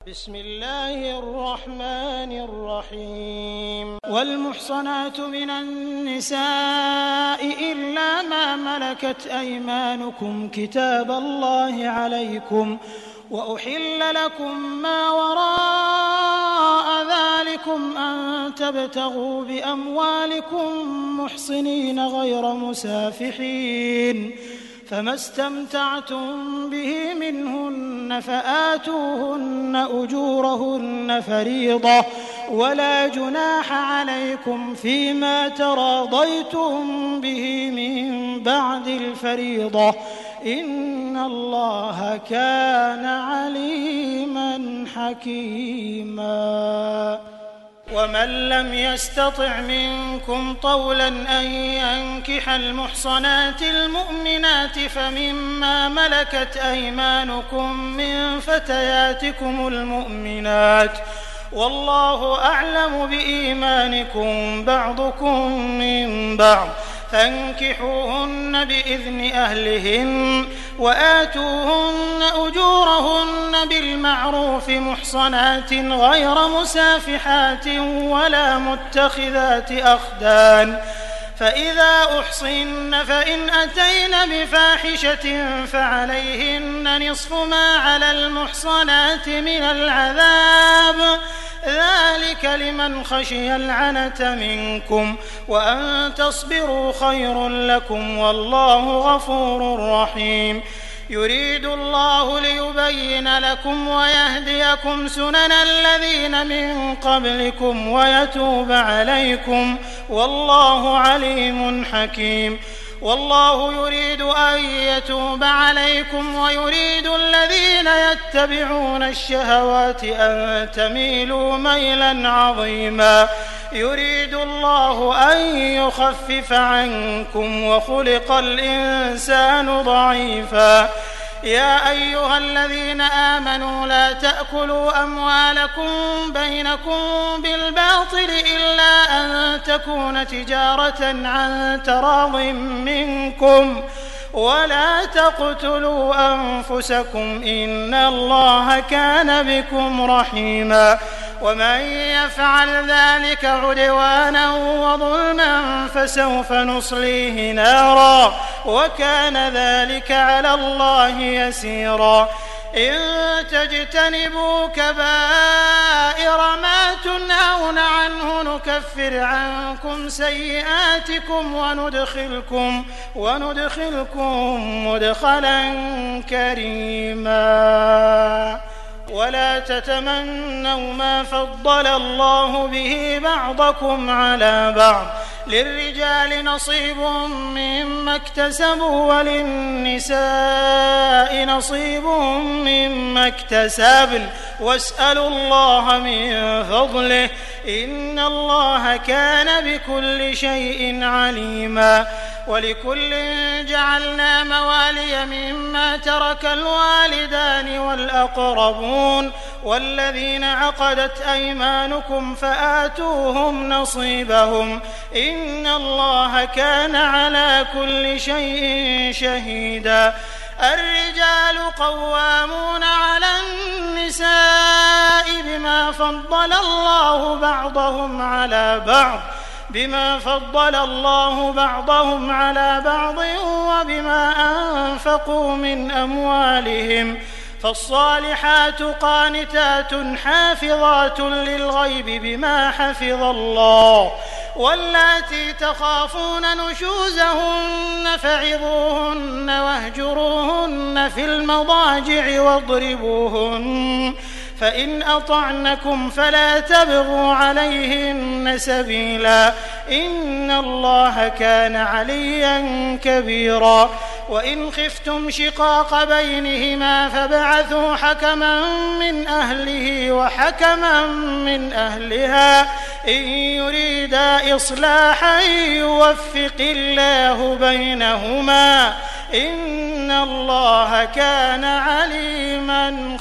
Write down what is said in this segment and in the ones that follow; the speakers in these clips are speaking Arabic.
بسم الله الرحمن الرحيم والمحصنات من النساء إلا ما ملكت أيمانكم كتاب الله عليكم وأحل لكم ما وراء ذلكم أن تبتغوا بأموالكم محصنين غير مسافحين فما استمتعتم به منهن فآتوهن أجورهن فريضة ولا جناح عليكم فيما تراضيتم به من بعد الفريضة إن الله كان عليما حكيما. ومن لم يستطع منكم طولا أن ينكح المحصنات المؤمنات فمما ملكت أيمانكم من فتياتكم المؤمنات والله أعلم بإيمانكم بعضكم من بعض فانكحوهن بإذن أهلهن وآتوهن أجورهن بالمعروف محصنات غير مسافحات ولا متخذات أخدان فإذا أحصن فإن أتين بفاحشة فعليهن نصف ما على المحصنات من العذاب ذلك لمن خشي العنة منكم وأن تصبروا خير لكم والله غفور رحيم. يريد الله ليبين لكم ويهديكم سنن الذين من قبلكم ويتوب عليكم والله عليم حكيم. والله يريد أن يتوب عليكم ويريد الذين يتبعون الشهوات أن تميلوا ميلا عظيما. يريد الله أن يخفف عنكم وخلق الإنسان ضعيفا. يا أيها الذين آمنوا لا تأكلوا أموالكم بينكم بالباطل إلا أن تكون تجارة عن تراض منكم ولا تقتلوا أنفسكم إن الله كان بكم رحيما. ومن يفعل ذلك عدوانا وظلما فسوف نصليه نارا وكان ذلك على الله يسيرا. إن تجتنبوا كبائر ما تنهون عنه نكفر عنكم سيئاتكم وندخلكم مدخلا كريما. ولا تتمنوا ما فضل الله به بعضكم على بعض للرجال نصيب مما اكتسبوا وللنساء نصيب مما اكتسبن واسألوا الله من فضله إن الله كان بكل شيء عليما. ولكل جعلنا موالي مما ترك الوالدان والأقربون والذين عقدت أيمانكم فآتوهم نصيبهم إن الله كان على كل شيء شهيدا. الرجال قوامون على النساء بما فضل الله بعضهم على بعض وبما أنفقوا من أموالهم فالصالحات قانتات حافظات للغيب بما حفظ الله واللاتي تخافون نشوزهن فعظوهن واهجروهن في المضاجع واضربوهن فإن أطعنكم فلا تبغوا عليهن سبيلا إن الله كان عليا كبيرا. وإن خفتم شقاق بينهما فابعثوا حكما من أهله وحكما من أهلها إن يريدا إصلاحا يوفق الله بينهما إن الله كان عليما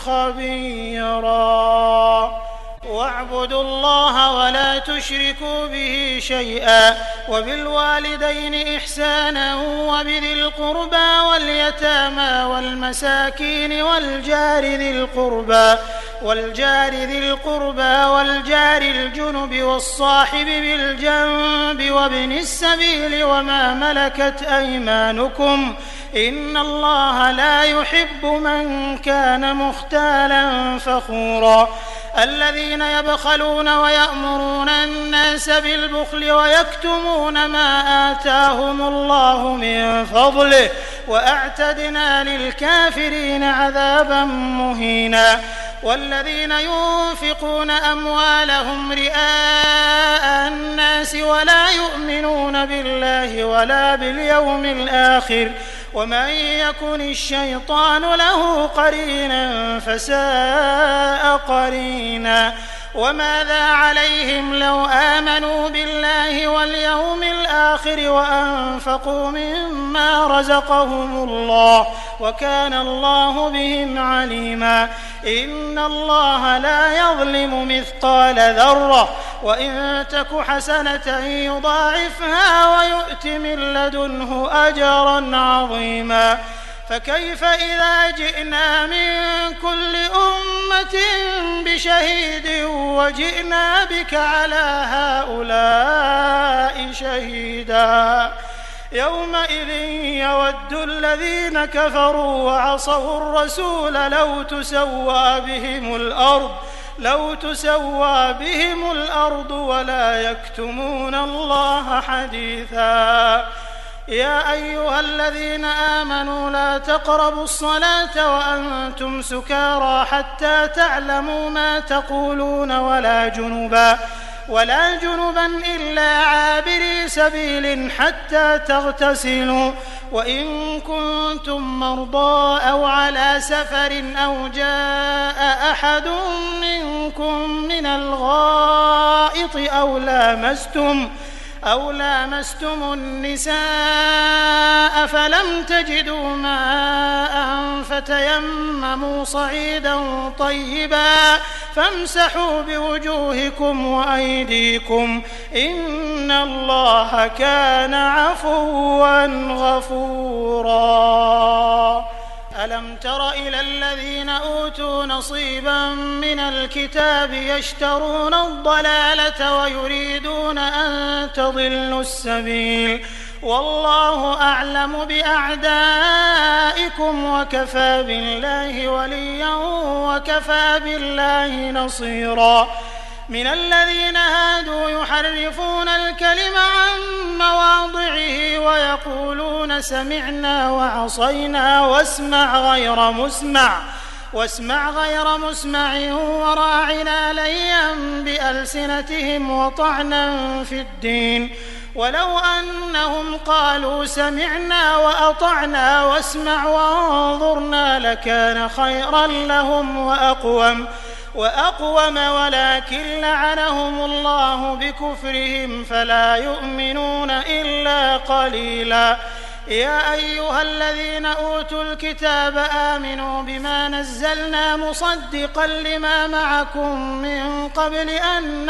خبيرا. واعبدوا الله ولا تشركوا به شيئا وبالوالدين إحسانا وبذي القربى واليتامى والمساكين والجار ذي القربى والجار ذي القربى والجار الجنب والصاحب بالجنب وابن السبيل وما ملكت أيمانكم إن الله لا يحب من كان مختالا فخورا الذين يبخلون ويأمرون الناس بالبخل ويكتمون ما آتاهم الله من فضله وأعتدنا للكافرين عذابا مهينا والذين ينفقون أموالهم رئاء الناس ولا يؤمنون بالله ولا باليوم الآخر ومن يكن الشيطان له قرينا فساء قرينا وماذا عليهم لو آمنوا بالله واليوم الآخر وأنفقوا مما رزقهم الله وكان الله بهم عليما إن الله لا يظلم مثقال ذرة وإن تك حسنة يضاعفها ويؤت من لدنه أجرا عظيما فكيف إذا جئنا من كل أمة بشهيد وجئنا بك على هؤلاء شهيدا يومئذ يود الذين كفروا وعصوا الرسول لو تسوى بهم الأرض ولا يكتمون الله حديثا يا أيها الذين آمنوا لا تقربوا الصلاة وأنتم سكارى حتى تعلموا ما تقولون ولا جنبا إلا عابري سبيل حتى تغتسلوا وإن كنتم مرضى أو على سفر أو جاء أحد منكم من الغائط أو لامستم النساء فلم تجدوا ماء فتيمموا صعيدا طيبا فامسحوا بوجوهكم وأيديكم إن الله كان عفوا غفورا ألم تر إلى الذين أوتوا نصيبا من الكتاب يشترون الضلالة ويريدون أن تضلوا السبيل والله أعلم بأعدائكم وكفى بالله وليا وكفى بالله نصيرا من الذين هادوا يحرفون الكلم عن مواضعه ويقولون سمعنا وعصينا واسمع غير مسمع وراعنا ليا بألسنتهم وطعنا في الدين ولو أنهم قالوا سمعنا وأطعنا واسمع وانظرنا لكان خيرا لهم وأقوم ولكن لعنهم الله بكفرهم فلا يؤمنون إلا قليلا يا أيها الذين أوتوا الكتاب آمنوا بما نزلنا مصدقا لما معكم من قبل أن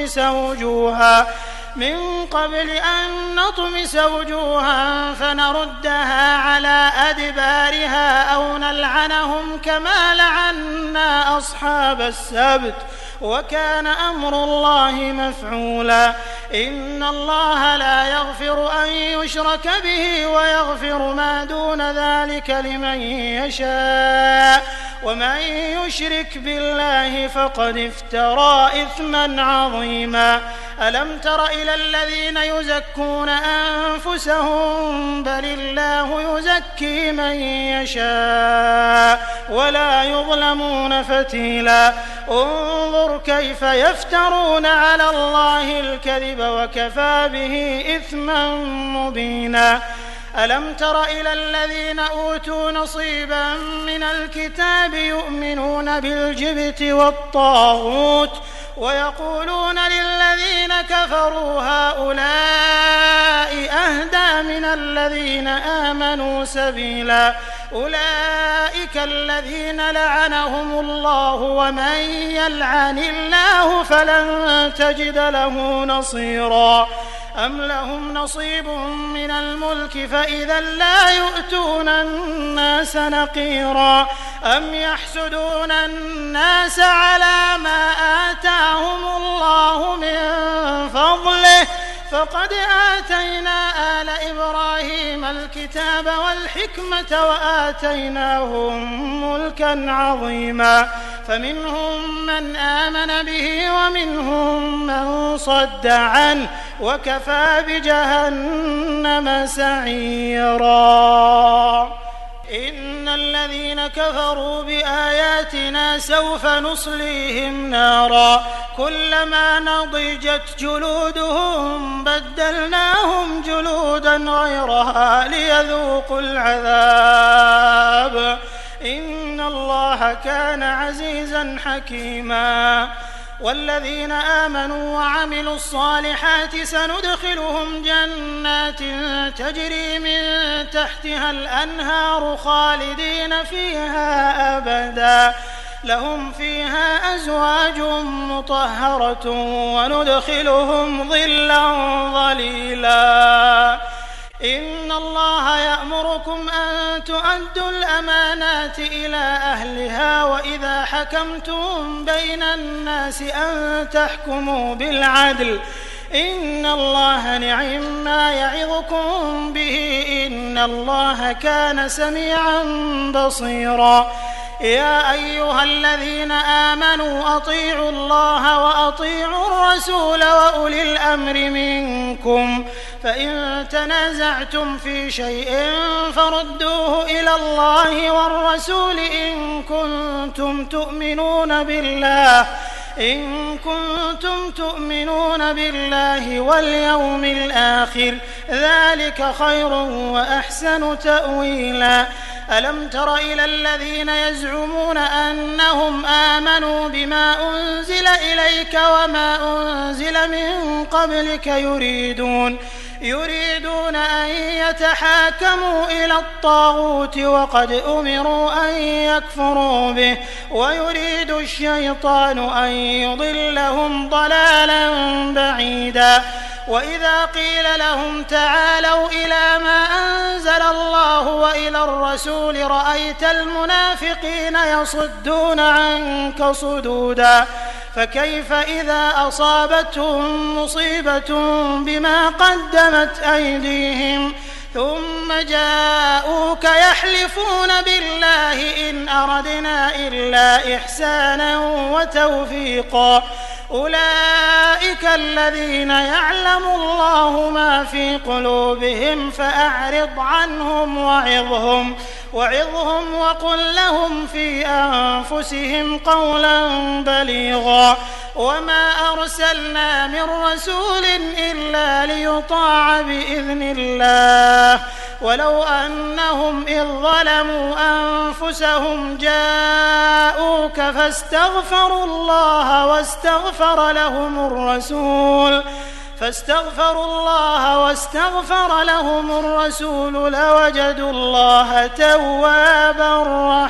نطمس وجوها فنردها على أدبارها أو نلعنهم كما لعنا أصحاب السبت وكان أمر الله مفعولا إن الله لا يغفر أن يشرك به ويغفر ما دون ذلك لمن يشاء ومن يشرك بالله فقد افترى إثما عظيما ألم تر إلى الذين يزكون أنفسهم بل الله يزكي من يشاء ولا يظلمون فتيلا انظر كيف يفترون على الله الكذب وكفى به إثما مبينا ألم تر إلى الذين أوتوا نصيبا من الكتاب يؤمنون بالجبت والطاغوت ويقولون للذين كفروا هؤلاء أهدى من الذين آمنوا سبيلا أولئك الذين لعنهم الله ومن يلعن الله فلن تجد له نصيرا أم لهم نصيب من الملك فإذا لا يؤتون الناس نقيرا أم يحسدون الناس على ما آتاهم الله من فضله فقد آتينا آل إبراهيم الكتاب والحكمة وآتيناهم ملكا عظيما فمنهم من آمن به ومنهم من صد عنه وكفى بجهنم سعيرا إن الذين كفروا بآياتنا سوف نصليهم نارا كلما نضجت جلودهم بدلناهم جلودا غيرها ليذوقوا العذاب إن الله كان عزيزا حكيما والذين آمنوا وعملوا الصالحات سندخلهم جنات تجري من تحتها الأنهار خالدين فيها أبدا لهم فيها أزواج مطهرة وندخلهم ظلا ظليلا إن الله يأمركم أن تؤدوا الأمانات إلى أهلها وإذا حكمتم بين الناس أن تحكموا بالعدل إن الله نعم يعظكم به إن الله كان سميعا بصيرا يا أيها الذين آمنوا أطيعوا الله وأطيعوا الرسول وأولي الأمر منكم فإن تنازعتم في شيء فردوه إلى الله والرسول إن كنتم تؤمنون بالله واليوم الآخر ذلك خير وأحسن تأويلا ألم تر إلى الذين يزعمون أنهم آمنوا بما أنزل إليك وما أنزل من قبلك يريدون أن يتحاكموا إلى الطاغوت وقد أمروا أن يكفروا به ويريد الشيطان أن يضلهم ضلالا بعيدا وإذا قيل لهم تعالوا إلى ما أنزل الله وإلى الرسول رأيت المنافقين يصدون عنك صدودا فكيف إذا أصابتهم مصيبة بما قدمت أيديهم ثم جاءوك يحلفون بالله إن أردنا إلا إحسانا وتوفيقا أولئك الذين يعلم الله ما في قلوبهم فأعرض عنهم وعظهم وقل لهم في أنفسهم قولا بليغا وما أرسلنا من رسول إلا ليطاع بإذن الله ولو أنهم إذ ظلموا أنفسهم جاءوك فاستغفروا الله واستغفر لهم الرسول لوجدوا الله توابا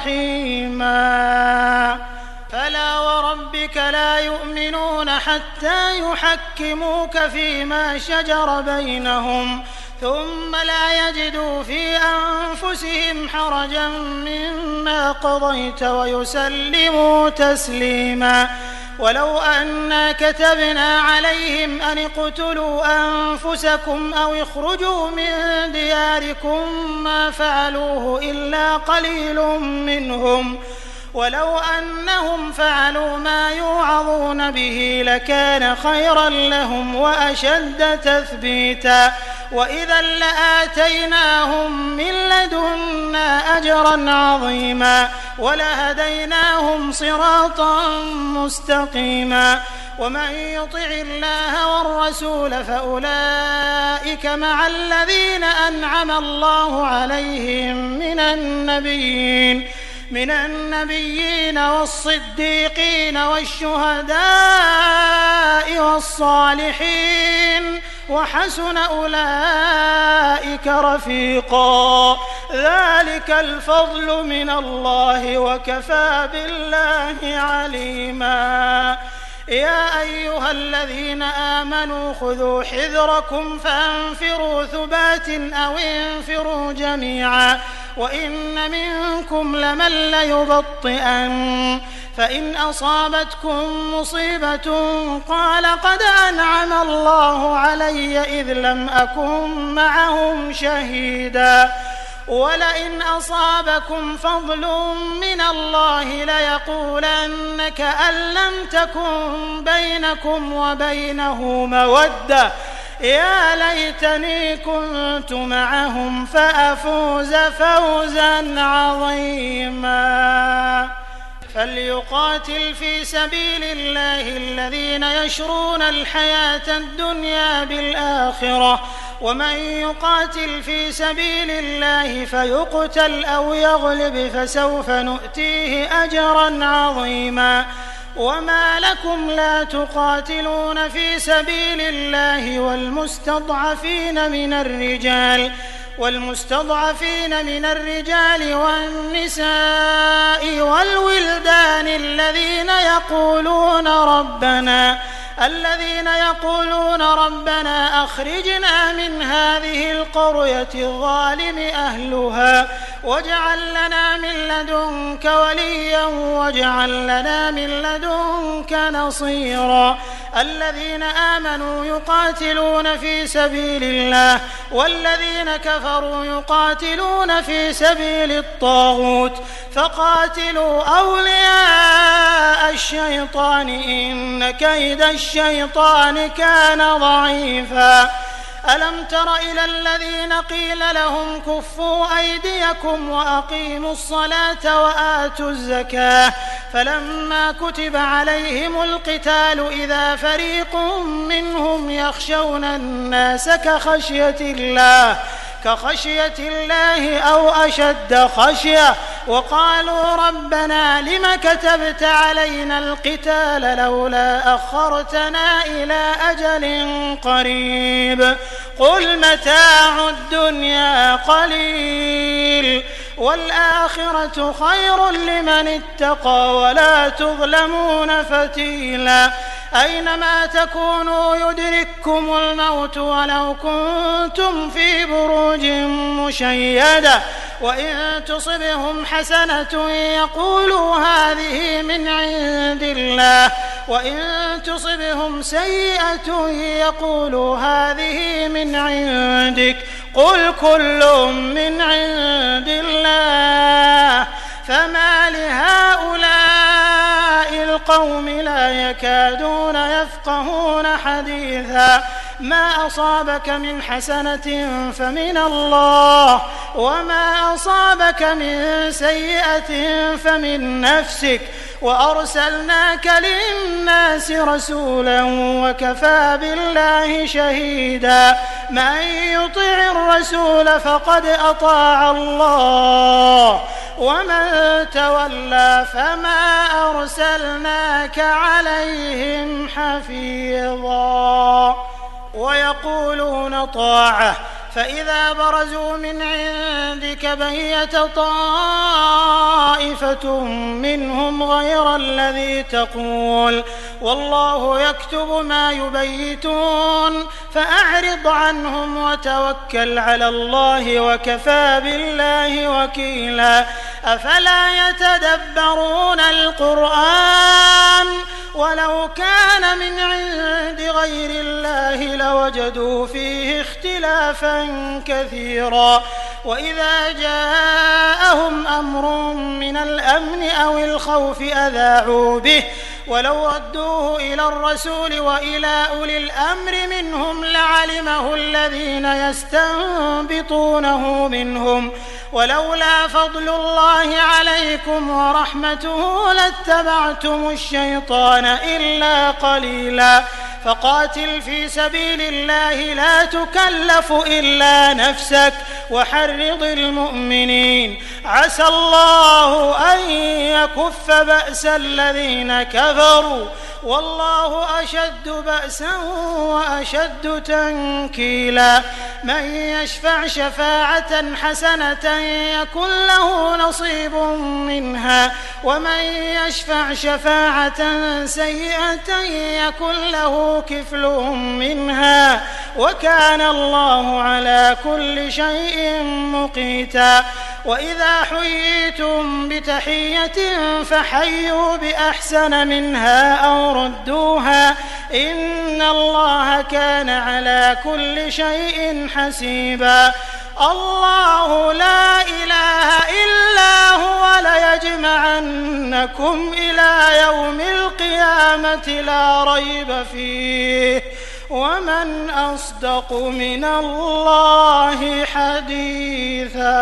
رحيما فلا وربك لا يؤمنون حتى يحكموك فيما شجر بينهم ثم لا يجدوا في أنفسهم حرجا مما قضيت ويسلموا تسليما ولو أنا كتبنا عليهم أن اقتلوا أنفسكم أو اخرجوا من دياركم ما فعلوه إلا قليل منهم ولو أنهم فعلوا ما يوعظون به لكان خيرا لهم وأشد تثبيتا وإذا لآتيناهم من لدنا أجرا عظيما ولهديناهم صراطا مستقيما ومن يطع الله والرسول فأولئك مع الذين أنعم الله عليهم من النبيين والصديقين والشهداء والصالحين وحسن أولئك رفيقا ذلك الفضل من الله وكفى بالله عليما يا أيها الذين آمنوا خذوا حذركم فانفروا ثبات أو انفروا جميعا وإن منكم لمن ليبطئن فإن أصابتكم مصيبة قال قد أنعم الله علي إذ لم أكن معهم شهيدا ولئن أصابكم فضل من الله ليقولن كأن لم تكن بينكم وبينه مودة يا ليتني كنت معهم فأفوز فوزا عظيما فليقاتل في سبيل الله الذين يشرون الحياة الدنيا بالآخرة ومن يقاتل في سبيل الله فيقتل أو يغلب فسوف نؤتيه أجرا عظيما وما لكم لا تقاتلون في سبيل الله والمستضعفين من الرجال والنساء والولدان الذين يقولون ربنا أخرجنا من هذه القرية الظالم أهلها واجعل لنا من لدنك وليا واجعل لنا من لدنك نصيرا الذين آمنوا يقاتلون في سبيل الله والذين كفروا يقاتلون في سبيل الطاغوت فقاتلوا أولياء الشيطان إن كيد الشيطان كان ضعيفا ألم تر إلى الذين قيل لهم كفوا أيديكم وأقيموا الصلاة وآتوا الزكاة فلما كتب عليهم القتال إذا فريق منهم يخشون الناس كخشية الله أو أشد خشية وقالوا ربنا لم كتبت علينا القتال لولا أخرتنا إلى أجل قريب قل متاع الدنيا قليل والآخرة خير لمن اتقى ولا تظلمون فتيلا أينما تكونوا يدرككم الموت ولو كنتم في بروج مشيدة وإن تصبهم حسنة يقولوا هذه من عند الله وإن تصبهم سيئة يقولوا هذه من عندك قل كل من عند الله فما لهؤلاء القوم لا يكادون يفقهون حديثا ما أصابك من حسنة فمن الله وما أصابك من سيئة فمن نفسك وأرسلناك للناس رسولا وكفى بالله شهيدا من يطع الرسول فقد أطاع الله ومن تولى فما أرسلناك عليهم حفيظا ويقولون طاعة فإذا برزوا من عندك بيت طائفة منهم غير الذي تقول والله يكتب ما يبيتون فأعرض عنهم وتوكل على الله وكفى بالله وكيلا أفلا يتدبرون القرآن ولو كان من عند غير الله لوجدوا فيه اختلافا كثيرا وإذا جاءهم أمر من الأمن أو الخوف أذاعوا به ولو ردوه إلى الرسول وإلى أولي الأمر منهم لعلمه الذين يستنبطونه منهم ولولا فضل الله عليكم ورحمته لاتبعتم الشيطان إلا قليلا فقاتل في سبيل الله لا تكلف إلا نفسك وحرض المؤمنين عسى الله أن يكف بأس الذين كفروا والله أشد بأسا وأشد تنكيلا من يشفع شفاعة حسنة يكن له نصيب منها ومن يشفع شفاعة سيئة يكن له كفل منها وكان الله على كل شيء مقيتا وإذا حييتم بتحية فحيوا بأحسن منها أو ردوها إن الله كان على كل شيء حسيبا الله لا إله إلا هو ليجمعنكم إلى يوم القيامة لا ريب فيه ومن أصدق من الله حديثا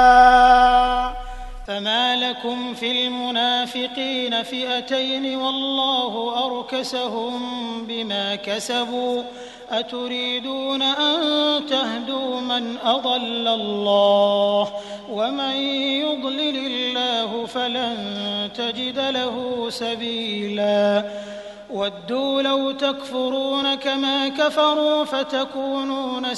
فما لكم في المنافقين فئتين والله أركسهم بما كسبوا أتريدون أن تهدوا من أضل الله ومن يضلل الله فلن تجد له سبيلا ودوا لو تكفرون كما كفروا فتكونون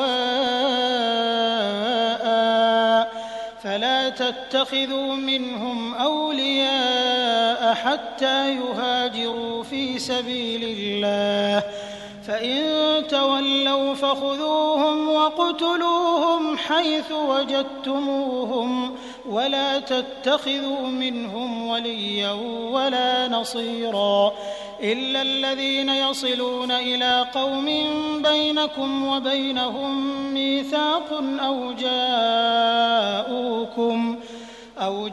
سواء فلا تتخذوا منهم أولياء حتى يهاجروا في سبيل الله فإن تولوا فخذوهم واقتلوهم حيث وجدتموهم ولا تتخذوا منهم وليا ولا نصيرا إلا الذين يصلون إلى قوم بينكم وبينهم ميثاق أو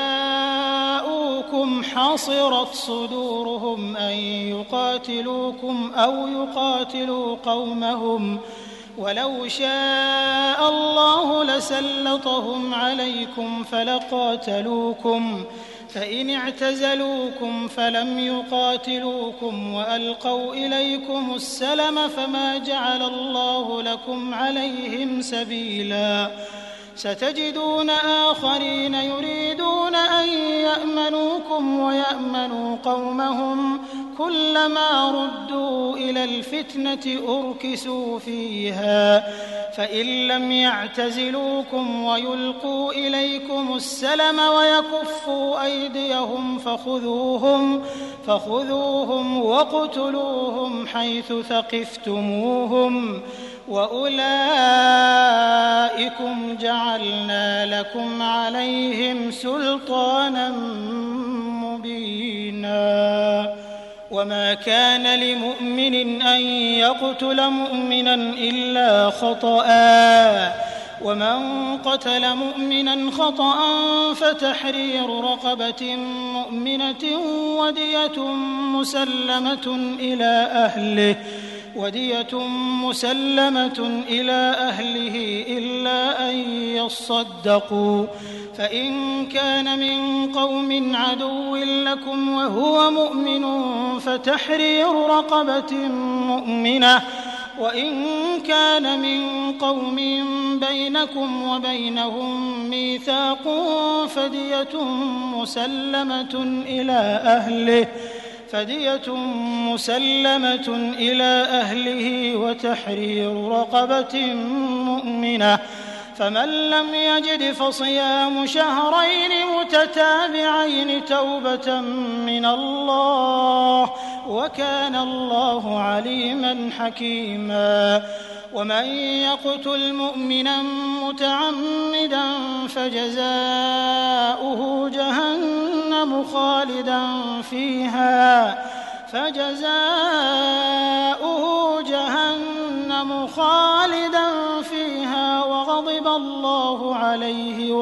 جاءوكم حصرت صدورهم أن يقاتلوكم أو يقاتلوا قومهم ولو شاء الله لسلطهم عليكم فلقاتلوكم فإن اعتزلوكم فلم يقاتلوكم وألقوا إليكم السلم فما جعل الله لكم عليهم سبيلا ستجدون آخرين يريدون أن يأمنوكم ويأمنوا قومهم كلما ردوا إلى الفتنة أركسوا فيها فإن لم يعتزلوكم ويلقوا إليكم السلم ويكفوا أيديهم فخذوهم واقتلوهم حيث ثقفتموهم وأولئكم جعلنا لكم عليهم سلطانا مبينا وما كان لمؤمن أن يقتل مؤمنا إلا خطأ ومن قتل مؤمنا خطأ فتحرير رقبة مؤمنة ودية مسلمة إلى أهله إلا أن يصدقوا فإن كان من قوم عدو لكم وهو مؤمن فتحرير رقبة مؤمنة وإن كان من قوم بينكم وبينهم ميثاق فدية مسلمة إلى أهله وتحرير رقبة مؤمنة فمن لم يجد فصيام شهرين متتابعين توبة من الله وكان الله عليما حكيما ومن يقتل مؤمنا متعمدا فجزاؤه جهنم خالدا فيها وغضب الله عليه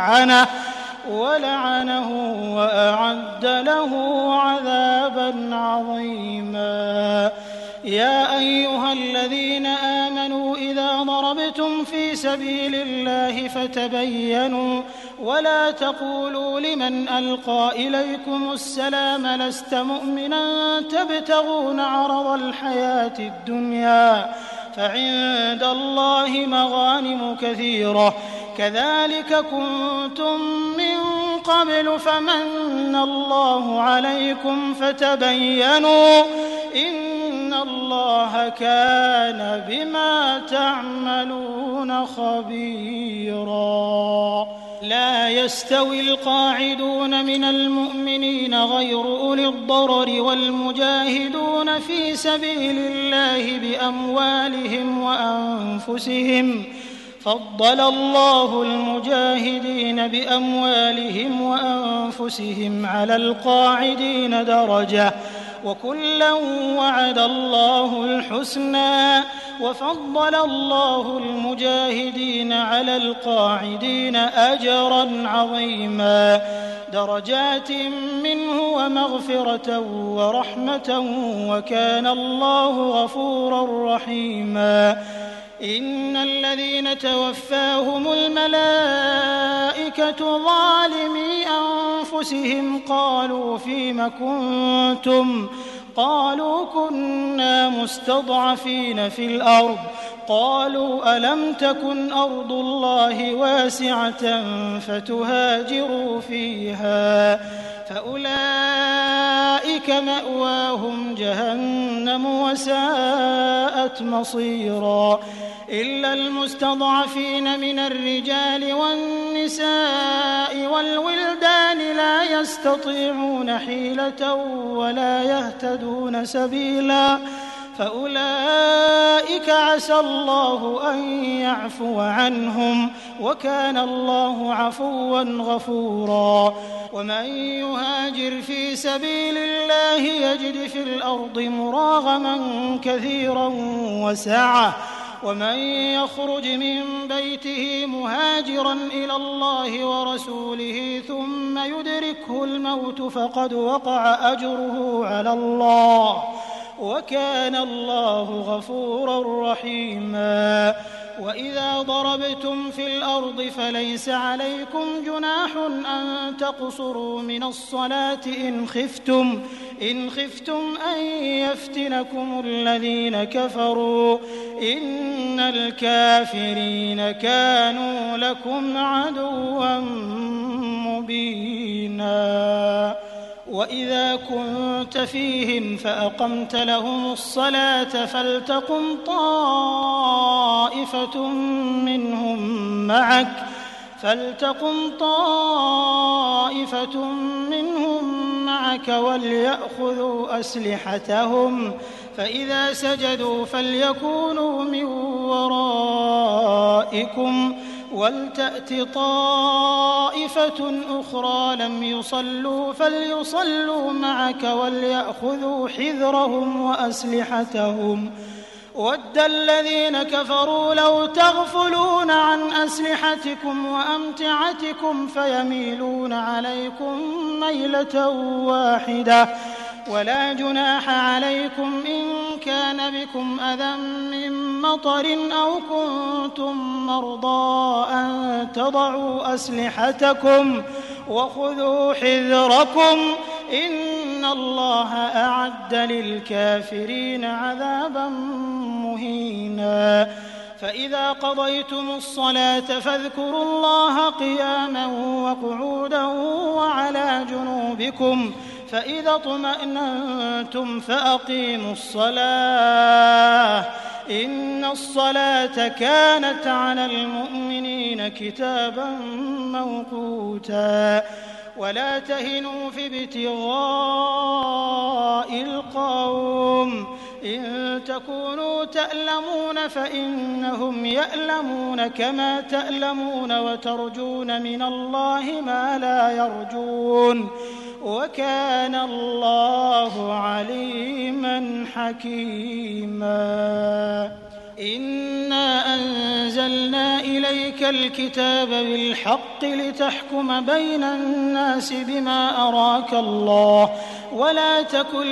ولعنه وأعد له عذابا عظيما يا أيها الذين آمنوا إذا ضربتم في سبيل الله فتبينوا ولا تقولوا لمن ألقى إليكم السلام لست مؤمنا تبتغون عرض الحياة الدنيا فعند الله مغانم كثيرة كذلك كنتم من قبل فمن الله عليكم فتبينوا إن الله كان بما تعملون خبيرا. لا يستوي القاعدون من المؤمنين غير أولي الضرر والمجاهدون في سبيل الله بأموالهم وأنفسهم، فضل الله المجاهدين بأموالهم وأنفسهم على القاعدين درجة، وكلا وعد الله الحسنى، وفضل الله المجاهدين على القاعدين أجرا عظيما، درجات منه ومغفرة ورحمة، وكان الله غفورا رحيما. إن الذين توفاهم الملائكة ظالمي أنفسهم قالوا فيم كنتم؟ قالوا كنا مستضعفين في الأرض. قالوا ألم تكن أرض الله واسعة فتهاجروا فيها، فأولئك مأواهم جهنم وساءت مصيرا. إلا المستضعفين من الرجال والنساء والولدان لا يستطيعون حيلة ولا يهتدون سبيلا، فأولئك عسى الله أن يعفو عنهم، وكان الله عفوا غفورا. ومن يهاجر في سبيل الله يجد في الأرض مراغما كثيرا وسعة، ومن يخرج من بيته مهاجرا إلى الله ورسوله ثم يدركه الموت فقد وقع أجره على الله، وكان الله غفورا رحيما. وإذا ضربتم في الأرض فليس عليكم جناح أن تقصروا من الصلاة إن خفتم أن يفتنكم الذين كفروا، إن الكافرين كانوا لكم عدوا مبينا. وإذا كنت فيهم فأقمت لهم الصلاة فلتقم طائفة منهم معك وليأخذوا أسلحتهم، فإذا سجدوا فليكونوا من ورائكم ولتأت طائفة أخرى لم يصلوا فليصلوا معك وليأخذوا حذرهم وأسلحتهم. وَدَّ الَّذِينَ كَفَرُوا لَوْ تَغْفُلُونَ عَنْ أَسْلِحَتِكُمْ وَأَمْتِعَتِكُمْ فَيَمِيلُونَ عَلَيْكُمْ مَيْلَةً وَاحِدَةً. ولا جناح عليكم إن كان بكم أذى من مطر أو كنتم مرضى أن تضعوا أسلحتكم وخذوا حذركم إن الله أعد للكافرين عذابا مهينا. فإذا قضيتم الصلاة فاذكروا الله قياما وقعودا وعلى جنوبكم، فإذا اطمأننتم فأقيموا الصلاة إن الصلاة كانت على المؤمنين كتابا موقوتا. ولا تهنوا في ابتغاء القوم إن تكونوا تألمون فإنهم يألمون كما تألمون وترجون من الله ما لا يرجون وكان الله عليما حكيما. إنا أنزلنا إليك الكتاب بالحق لتحكم بين الناس بما أراك الله ولا تكن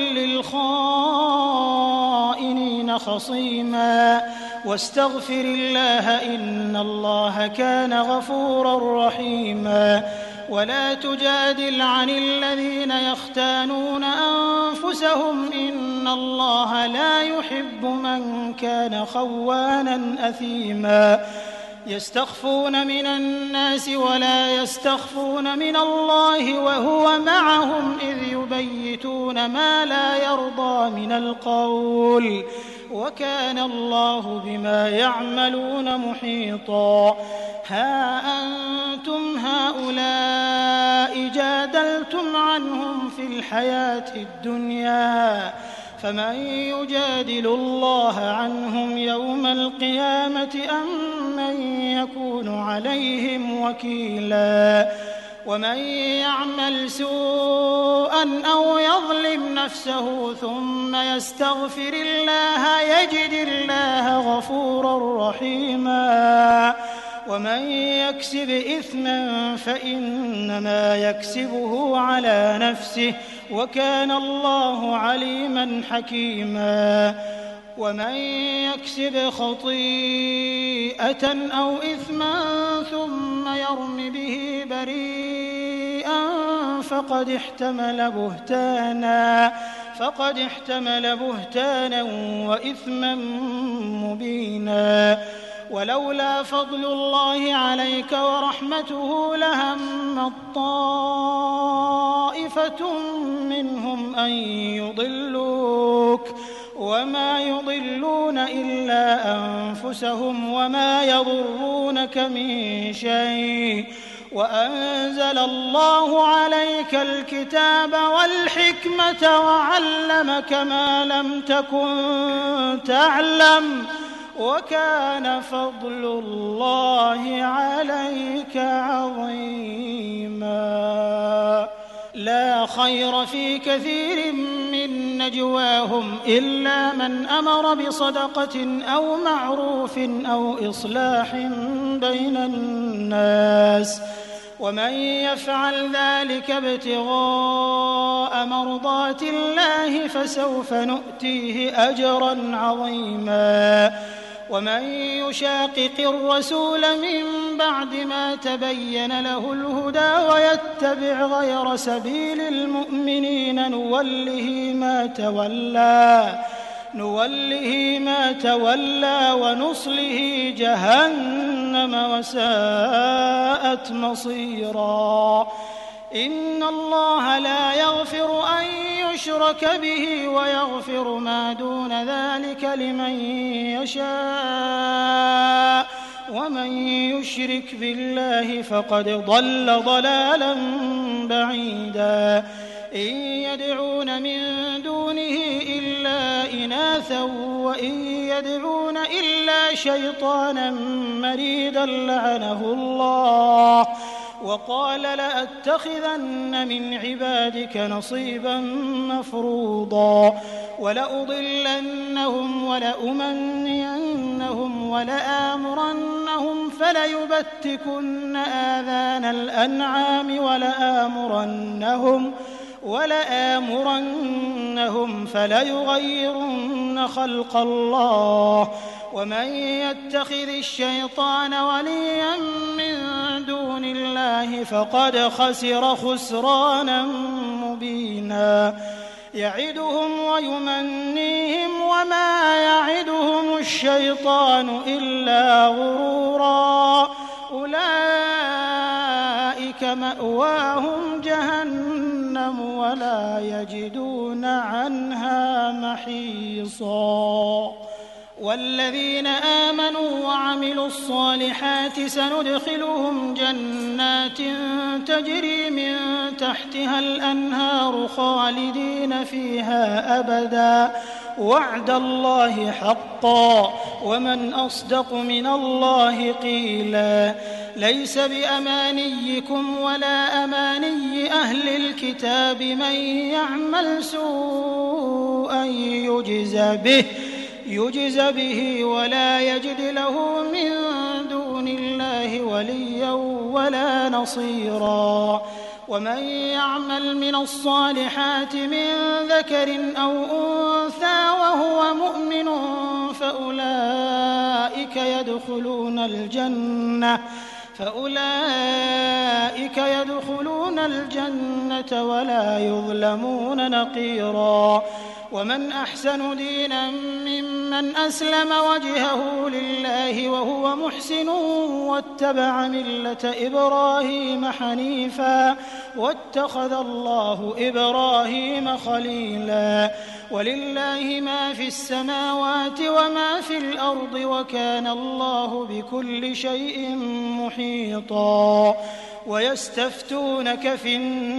للخائنين خصيما واستغفر الله إن الله كان غفورا رحيما. ولا تجادل عن الذين يختانون أنفسهم إن الله لا يحب من كان خوانا أثيما. يستخفون من الناس ولا يستخفون من الله وهو معهم إذ يبيتون ما لا يرضى من القول وكان الله بما يعملون محيطا ها أنتم هؤلاء جادلتم عنهم في الحياة الدنيا فمن يجادل الله عنهم يوم القيامة أم من يكون عليهم وكيلا ومن يعمل سوءا أو يظلم نفسه ثم يستغفر الله يجد الله غفورا رحيما ومن يكسب إثما فإنما يكسبه على نفسه وكان الله عليما حكيما ومن يكسب خطيئة أو إثما ثم يرم به بريئا فقد احتمل بهتانا وإثما مبينا ولولا فضل الله عليك ورحمته لهم طائفة منهم أن يضلوك وما يضلون إلا أنفسهم وما يضرونك من شيء وأنزل الله عليك الكتاب والحكمة وعلمك ما لم تكن تعلم وكان فضل الله عليك عظيما لا خير في كثير من نجواهم إلا من أمر بصدقة أو معروف أو إصلاح بين الناس ومن يفعل ذلك ابتغاء مرضات الله فسوف نؤتيه أجرا عظيما ومن يشاقق الرسول من بعد ما تبين له الهدى ويتبع غير سبيل المؤمنين نوله ما تولى ونصله جهنم وساءت مصيرا إن الله لا يغفر أن يشرك به ويغفر ما دون ذلك لمن يشاء ومن يشرك بالله فقد ضل ضلالا بعيدا إن يدعون من دونه إلا إناثا وإن يدعون إلا شيطانا مريدا لعنه الله وقال لأتخذن من عبادك نصيبا مفروضا ولأضلنهم ولأمنينهم ولآمرنهم فليبتكن آذان الأنعام ولآمرنهم فليغيرن خلق الله ومن يتخذ الشيطان وليا من دون الله فقد خسر خسرانا مبينا يعدهم ويمنيهم وما يعدهم الشيطان إلا غرورا أولئك مأواهم جهنم ولا يجدون عنها محيصا والذين آمنوا وعملوا الصالحات سندخلهم جنات تجري من تحتها الأنهار خالدين فيها أبدا وعد الله حقا ومن أصدق من الله قيلا ليس بأمانيكم ولا أماني أهل الكتاب من يعمل سوءا يجز به ولا يجد له من دون الله وليا ولا نصيرا ومن يعمل من الصالحات من ذكر أو أنثى وهو مؤمن فأولئك يدخلون الجنة ولا يظلمون نقيرا ومن أحسن دينا ممن أسلم وجهه لله وهو محسن واتبع ملة إبراهيم حنيفا واتخذ الله إبراهيم خليلا ولله ما في السماوات وما في الأرض وكان الله بكل شيء محيطا ويستفتونك في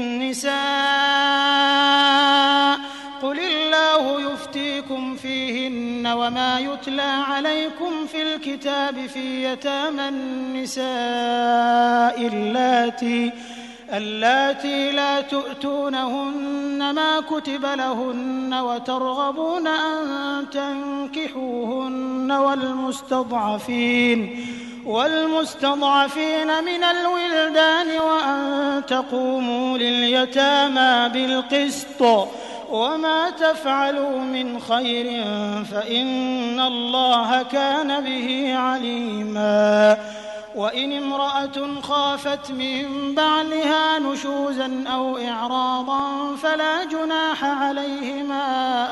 النساء قل الله يفتيكم فيهن وما يتلى عليكم في الكتاب في يتامى النساء اللاتي لا تؤتونهن ما كتب لهن وترغبون أن تنكحوهن والمستضعفين من الولدان وأن تقوموا لليتامى بالقسط وما تفعلوا من خير فإن الله كان به عليما وإن امرأة خافت من بعلها نشوزا أو إعراضا فلا جناح عليهما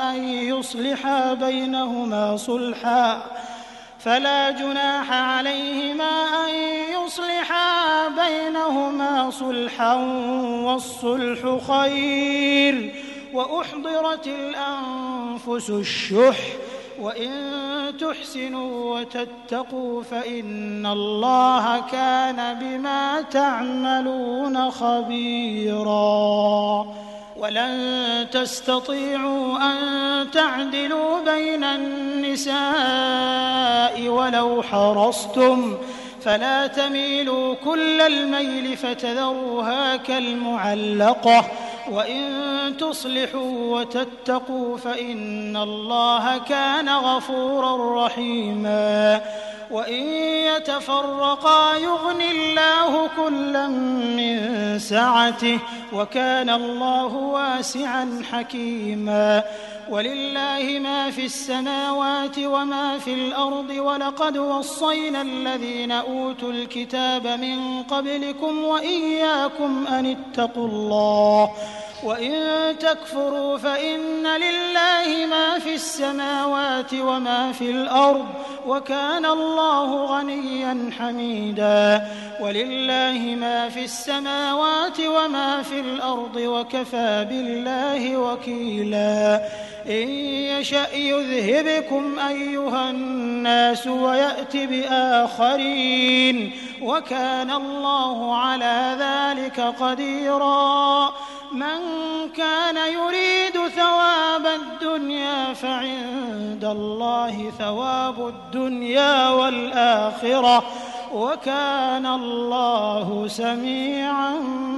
أن يصلحا بينهما صلحا والصلح خير وأحضرت الأنفس الشح وإن تحسنوا وتتقوا فإن الله كان بما تعملون خبيرا ولن تستطيعوا أن تعدلوا بين النساء ولو حرصتم فلا تميلوا كل الميل فتذروها كالمعلقة وإن تصلحوا وتتقوا فإن الله كان غفورا رحيما وإن يتفرقا يغن الله كلا من سعته وكان الله واسعا حكيما ولله ما في السماوات وما في الأرض ولقد وصينا الذين أوتوا الكتاب من قبلكم وإياكم أن اتقوا الله وإن تكفروا فإن لله ما في السماوات وما في الأرض وكان الله غنيا حميدا ولله ما في السماوات وما في الأرض وكفى بالله وكيلا إن يشأ يذهبكم أيها الناس ويأت بآخرين وكان الله على ذلك قديرا من كان يريد ثواب الدنيا فعند الله ثواب الدنيا والآخرة وكان الله سميعا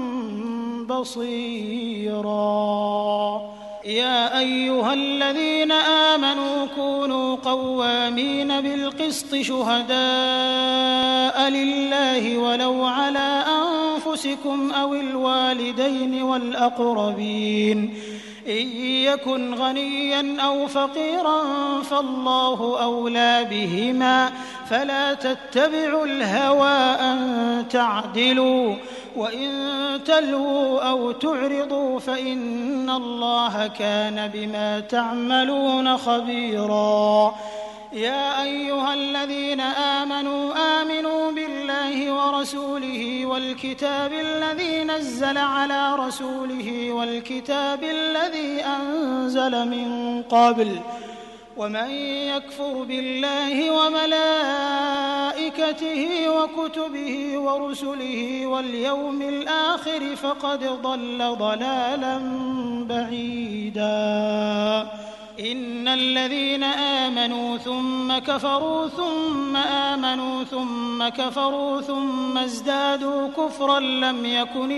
بصيرا يا أيها الذين آمنوا كونوا قوامين بالقسط شهداء لله ولو على أنفسكم أو الوالدين والأقربين إن يكن غنيا أو فقيرا فالله أولى بهما فلا تتبعوا الهوى أن تعدلوا وإن تلووا أو تعرضوا فإن الله كان بما تعملون خبيرا يا أيها الذين آمنوا بالله ورسوله والكتاب الذي نزل على رسوله والكتاب الذي أنزل من قبل ومن يكفر بالله وملائكته وكتبه ورسله واليوم الآخر فقد ضل ضلالا بعيدا إن الذين آمنوا ثم كفروا ثم آمنوا ثم كفروا ثم ازدادوا كفرا لم يكن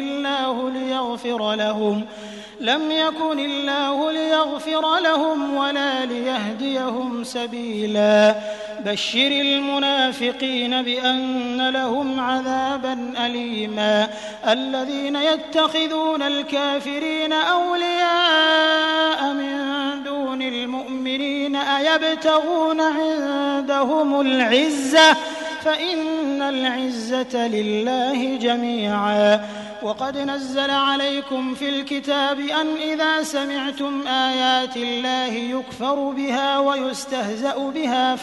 الله ليغفر لهم ولا ليهديهم سبيلا بشر المنافقين بأن لهم عذابا أليما الذين يتخذون الكافرين أولياء من دون المؤمنين أيبتغون عندهم العزة فإن العزة لله جميعا. وقد نزل عليكم في الكتاب أن إذا سمعتم آيات الله يكفر بها ويستهزأ بها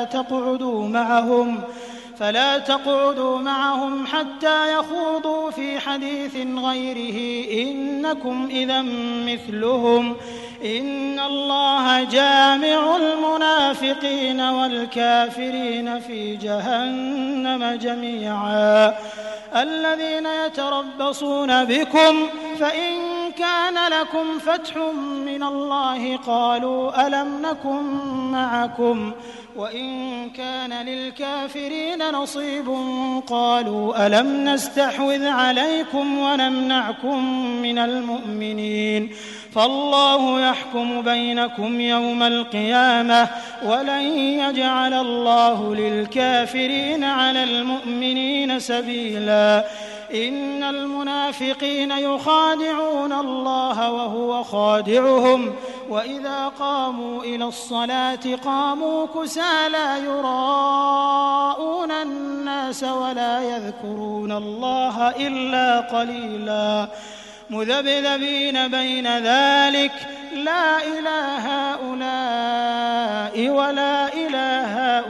فلا تقعدوا معهم حتى يخوضوا في حديث غيره إنكم إذا مثلهم إن الله جامع المنافقين والكافرين في جهنم جميعا. الذين يتربصون بكم فإن كان لكم فتح من الله قالوا ألم نكن معكم وإن كان للكافرين نصيب قالوا ألم نستحوذ عليكم ونمنعكم من المؤمنين فالله يحكم بينكم يوم القيامة ولن يجعل الله للكافرين على المؤمنين سبيلا. إن المنافقين يخادعون الله وهو خادعهم وإذا قاموا إلى الصلاة قاموا كسالى يراءون الناس ولا يذكرون الله إلا قليلا مذبذبين بين ذلك لا إله هؤلاء ولا إله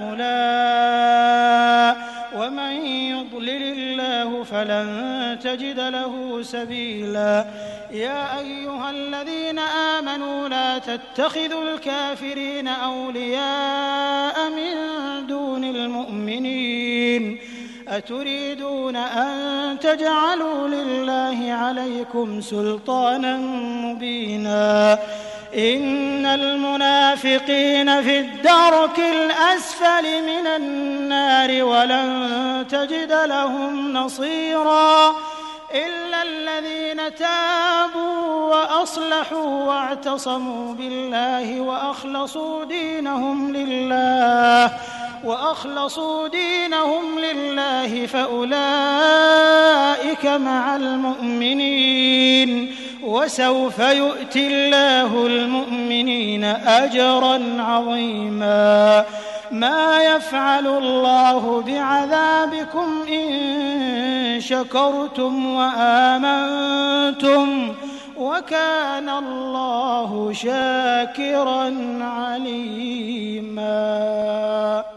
هؤلاء ومن يضلل الله فلن تجد له سبيلا. يا أيها الذين آمنوا لا تتخذوا الكافرين أولياء من دون المؤمنين أتريدون أن تجعلوا لله عليكم سلطانا مبينا. إن المنافقين في الدرك الأسفل من النار ولن تجد لهم نصيرا إلا الذين تابوا وأصلحوا واعتصموا بالله وأخلصوا دينهم لله فأولئك مع المؤمنين وسوف يؤتي الله المؤمنين أجرا عظيما. ما يفعل الله بعذابكم إن شكرتم وآمنتم وكان الله شاكرا عليما.